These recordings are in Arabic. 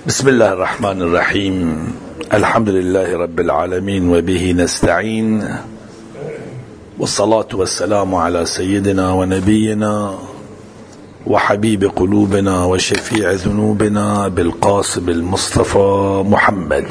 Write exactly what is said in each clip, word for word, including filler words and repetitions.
بسم الله الرحمن الرحيم. الحمد لله رب العالمين وبه نستعين، والصلاة والسلام على سيدنا ونبينا وحبيب قلوبنا وشفيع ذنوبنا بالقاسم المصطفى محمد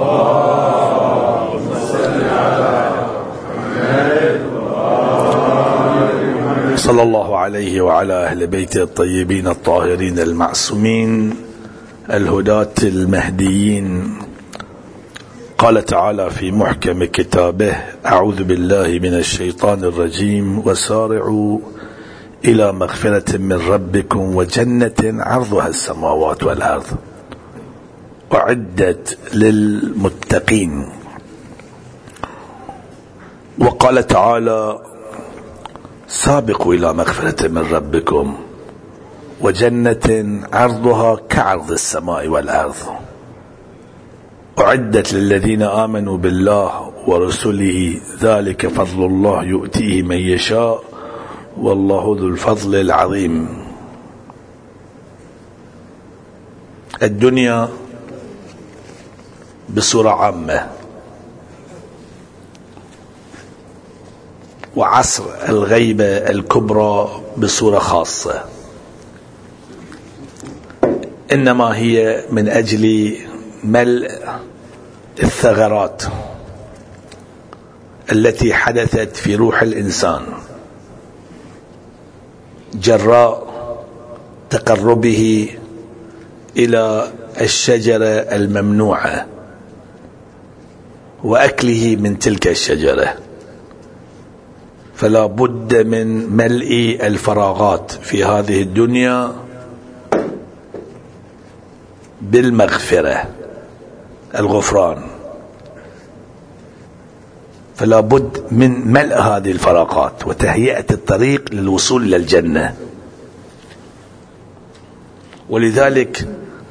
صلى الله عليه وعلى أهل بيته الطيبين الطاهرين المعصومين الهداة المهديين. قال تعالى في محكم كتابه: أعوذ بالله من الشيطان الرجيم، وسارعوا إلى مغفرة من ربكم وجنة عرضها السماوات والأرض أعدت للمتقين. وقال تعالى: سابقوا إلى مغفرة من ربكم وجنة عرضها كعرض السماء والأرض أعدت للذين آمنوا بالله ورسله ذلك فضل الله يؤتيه من يشاء والله ذو الفضل العظيم. الدنيا بصورة عامة، وعصر الغيبة الكبرى بصورة خاصة، إنما هي من أجل ملء الثغرات التي حدثت في روح الإنسان جراء تقربه إلى الشجرة الممنوعة وأكله من تلك الشجرة. فلا بد من ملء الفراغات في هذه الدنيا بالمغفرة، الغفران. فلا بد من ملء هذه الفراغات وتهيئة الطريق للوصول إلى الجنة. ولذلك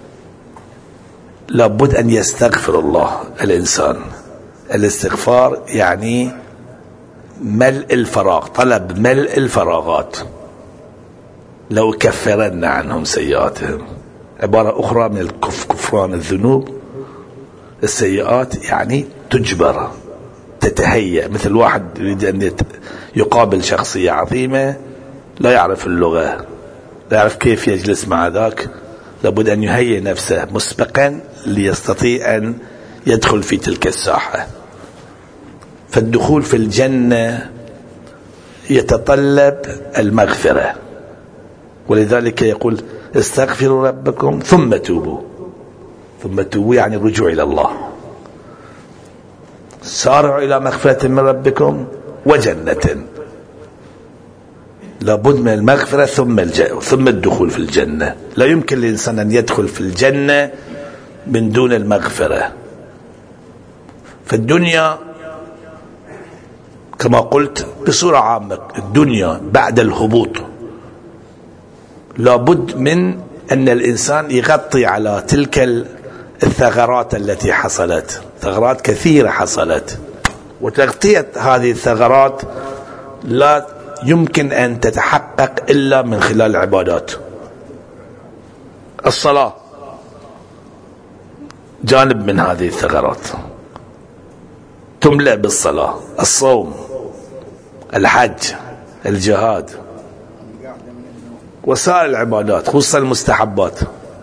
لا بد أن يستغفر الله الإنسان. الاستغفار يعني ملء الفراغ، طلب ملء الفراغات. لو كفرن عنهم سيئاتهم، عبارة أخرى من الكف كفران الذنوب. السيئات يعني تجبر، تتهيأ. مثل واحد يريد أن يقابل شخصية عظيمة، لا يعرف اللغة، لا يعرف كيف يجلس مع ذاك، لابد أن يهيئ نفسه مسبقا ليستطيع أن يدخل في تلك الساحة. فالدخول في الجنة يتطلب المغفرة، ولذلك يقول: استغفروا ربكم ثم توبوا. ثم توبوا يعني الرجوع إلى الله. سارعوا إلى مغفرة من ربكم وجنة. لابد من المغفرة ثم الجنة ثم الدخول في الجنة. لا يمكن للإنسان أن يدخل في الجنة من دون المغفرة. فالدنيا كما قلت بصورة عامة، الدنيا بعد الهبوط لابد من أن الإنسان يغطي على تلك الثغرات التي حصلت. ثغرات كثيرة حصلت، وتغطية هذه الثغرات لا يمكن أن تتحقق إلا من خلال العبادات. الصلاة جانب من هذه الثغرات، تملأ بالصلاة. الصوم، الحج، الجهاد، وسائر العبادات خصوصا المستحبات.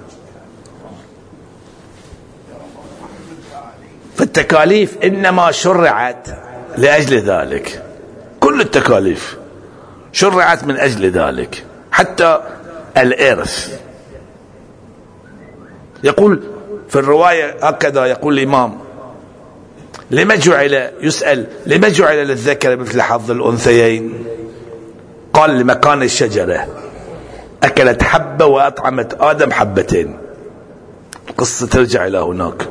فالتكاليف إنما شرعت لأجل ذلك. كل التكاليف شرعت من أجل ذلك، حتى الإرث. يقول في الرواية هكذا، يقول الإمام: لما جعل يسأل لما جعل للذكر مثل حظ الأنثيين؟ قال: لمكان الشجرة، أكلت حبة وأطعمت آدم حبتين. قصة ترجع إلى هناك.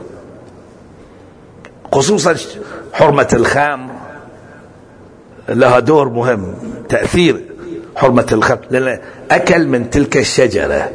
خصوصا حرمة الخمر لها دور مهم، تأثير حرمة الخمر، لأن أكل من تلك الشجرة.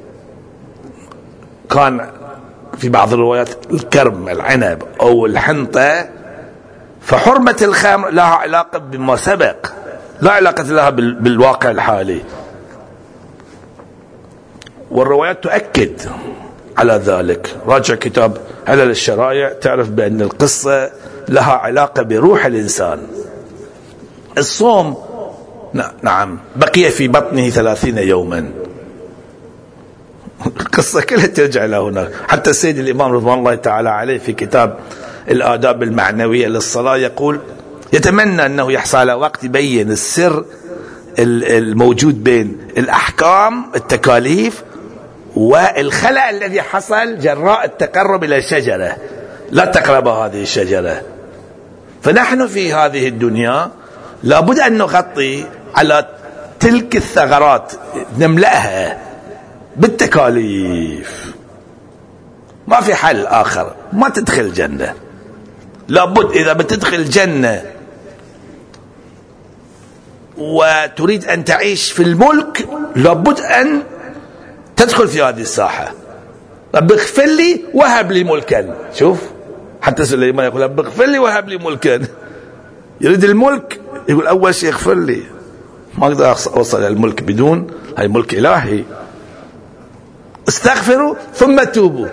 كان في بعض الروايات الكرم، العنب أو الحنطة. فحرمة الخمر لها علاقة بما سبق، لا علاقة لها بالواقع الحالي. والروايات تؤكد على ذلك. راجع كتاب علل الشرائع تعرف بأن القصة لها علاقة بروح الإنسان. الصوم نعم بقي في بطنه ثلاثين يوما، القصة كلها ترجع إلى هناك. حتى السيد الإمام رضوان الله تعالى عليه في كتاب الآداب المعنوية للصلاة يقول يتمنى أنه يحصل على وقت يبين السر الموجود بين الأحكام التكاليف والخلأ الذي حصل جراء التقرب إلى الشجرة. لا تقرب هذه الشجرة. فنحن في هذه الدنيا لابد أن نغطي على تلك الثغرات، نملأها بالتكاليف. ما في حل آخر، ما تدخل الجنة. لابد إذا بتدخل الجنة وتريد أن تعيش في الملك لابد أن تدخل في هذه الساحة. رب اغفر لي وهب لي ملكا. شوف حتى سليمان يقول رب اغفر لي وهب لي ملكا. يريد الملك يقول أول شيء اغفر لي. ما أقدر أوصل إلى الملك بدون هاي ملك إلهي. استغفروا ثم توبوا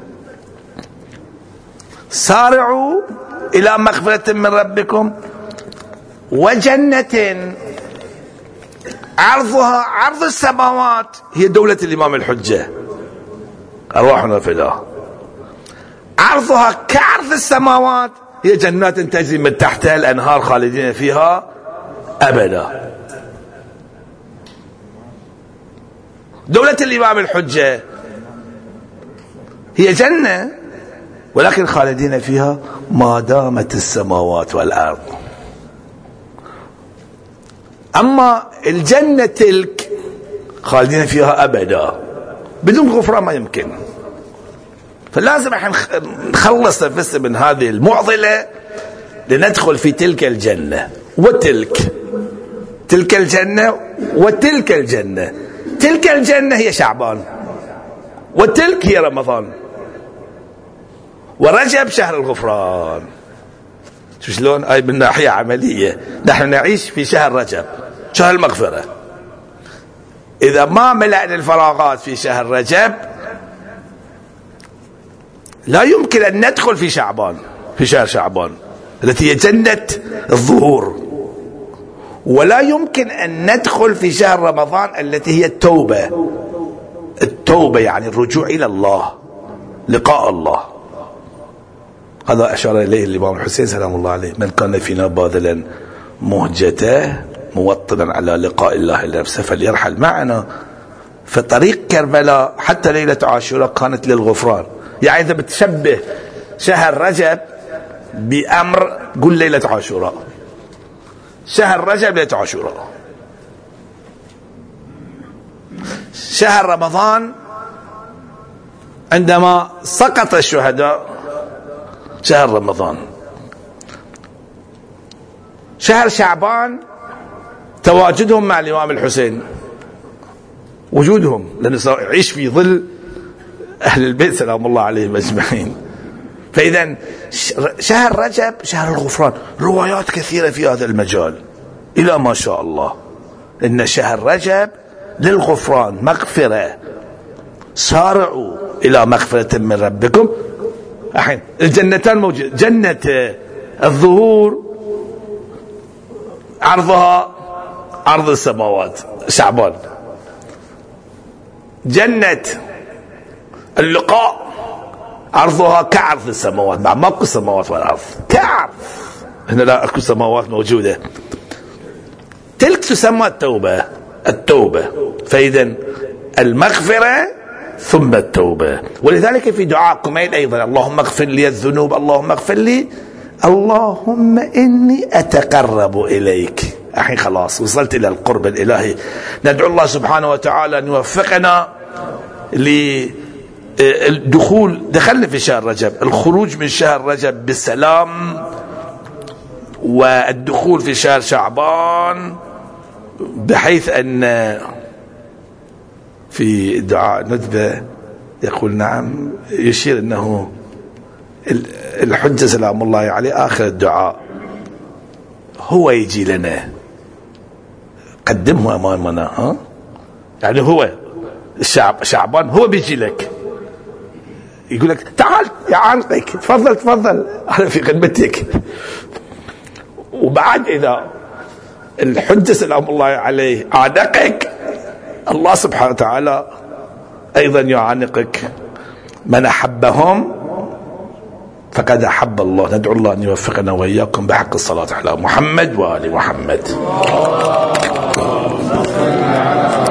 سارعوا إلى مغفرة من ربكم وجنة عرضها عرض السماوات. هي دولة الإمام الحجة أرواحنا فداه. عرضها كعرض السماوات، هي جنات تجري من تحتها الأنهار خالدين فيها أبدا. دولة الإمام الحجة هي جنة ولكن خالدين فيها ما دامت السماوات والأرض. أما الجنة تلك خالدين فيها أبدا بدون غفران ما يمكن. فلازم احنا نخلص نفسنا من هذه المعضلة لندخل في تلك الجنة وتلك تلك الجنة وتلك الجنة. تلك الجنة هي شعبان وتلك هي رمضان، ورجب شهر الغفران. شو شلون؟ أي من ناحية عملية نحن نعيش في شهر رجب شهر المغفرة. إذا ما ملأنا الفراغات في شهر رجب لا يمكن أن ندخل في شعبان في شهر شعبان التي هي جنة الظهور، ولا يمكن أن ندخل في شهر رمضان التي هي التوبة. التوبة يعني الرجوع إلى الله، لقاء الله. هذا أشار إليه الإمام الحسين سلام الله عليه: من كان فينا باذلا مهجته موطنا على لقاء الله نفسه فليرحل معنا. فطريق كربلاء حتى ليلة عاشوراء كانت للغفران. يعني إذا بتشبه شهر رجب بأمر قل ليلة عاشوراء. شهر رجب ليلة عاشوراء. شهر رمضان عندما سقط الشهداء شهر رمضان. شهر شعبان تواجدهم مع الإمام الحسين، وجودهم لأنه يعيش في ظل أهل البيت سلام الله عليهم أجمعين. فإذا شهر رجب شهر الغفران. روايات كثيرة في هذا المجال إلى ما شاء الله. إن شهر رجب للغفران، مغفرة. سارعوا إلى مغفرة من ربكم. الحين الجنتان موجودة، جنة الظهور عرضها عرض السماوات شعبان، جنة اللقاء عرضها كعرض السماوات. مع ما اكو سماوات والارض كعرض، هنا لا اكو سماوات موجودة. تلك تسمى التوبة. التوبة فإذا المغفرة ثم التوبة. ولذلك في دعاء كميل أيضا: اللهم اغفر لي الذنوب، اللهم اغفر لي، اللهم إني أتقرب إليك. الحين خلاص وصلت إلى القرب الإلهي. ندعو الله سبحانه وتعالى أن يوفقنا للدخول. دخلنا في شهر رجب، الخروج من شهر رجب بالسلام، والدخول في شهر شعبان، بحيث أن في دعاء ندبة يقول نعم يشير أنه الحجة سلام الله عليه آخر الدعاء هو يجي لنا، قدمه أمامنا. ها؟ يعني هو الشعب شعبان هو بيجي لك يقول لك تعال يعانقك، تفضل تفضل أنا في خدمتك. وبعد إذا الحجة سلام الله عليه عانقك، الله سبحانه وتعالى أيضا يعانقك. من أحبهم فقد أحب الله. ندعو الله أن يوفقنا وإياكم بحق الصلاة على محمد وآل محمد.